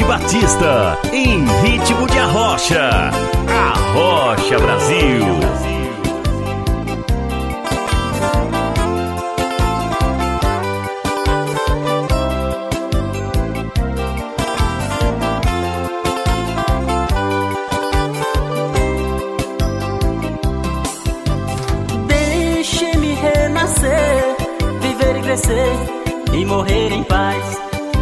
Fred Batista, em ritmo de arrocha. Arrocha Brasil. Deixe-me renascer, viver e crescer e morrer em paz.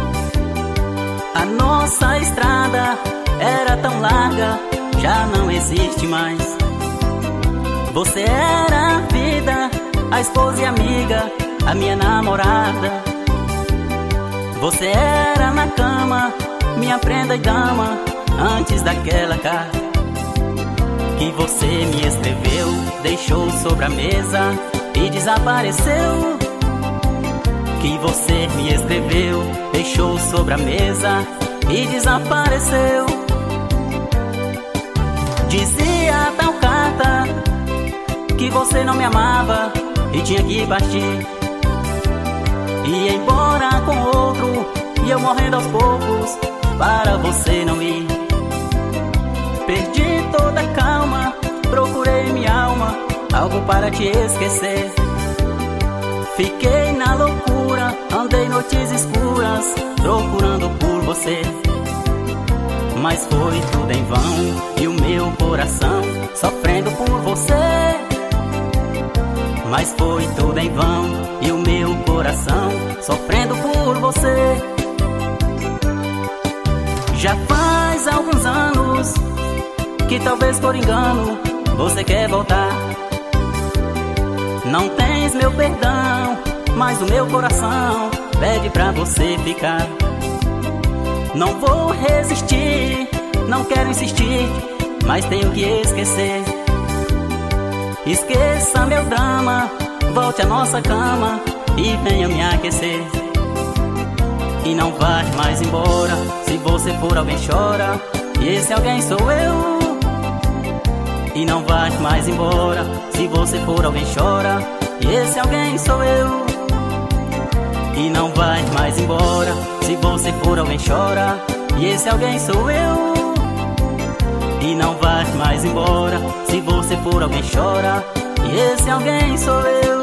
A nossa estrada era tão larga, já não existe mais. Você era a vida, a esposa e amiga, a minha namorada. Você era na cama, minha prenda e dama, antes daquela carta que você me escreveu, deixou sobre a mesa e desapareceu. Que você me escreveu, deixou sobre a mesa e desapareceu. Dizia a tal carta que você não me amava e tinha que partir, ia embora com outro, e eu morrendo aos poucos para você não ir. Perdi toda a calma, procurei minha alma, algo para te esquecer. Fiquei na loucura, andei noites escuras, procurando por você. Mas foi tudo em vão, e o meu coração sofrendo por você. Mas foi tudo em vão, e o meu coração sofrendo por você. Já faz alguns anos que talvez por engano você quer voltar. Não tens meu perdão, mas o meu coração pede pra você ficar. Não vou resistir, não quero insistir, mas tenho que esquecer. Esqueça meu drama, volte à nossa cama e venha me aquecer. E não vai mais embora, se você for alguém chora, e esse alguém sou eu. E não vai mais embora, se você for alguém chora, e esse alguém sou eu. E não vai mais embora, se você for alguém chora, e esse alguém sou eu. E não vai mais embora, se você for alguém chora, e esse alguém sou eu.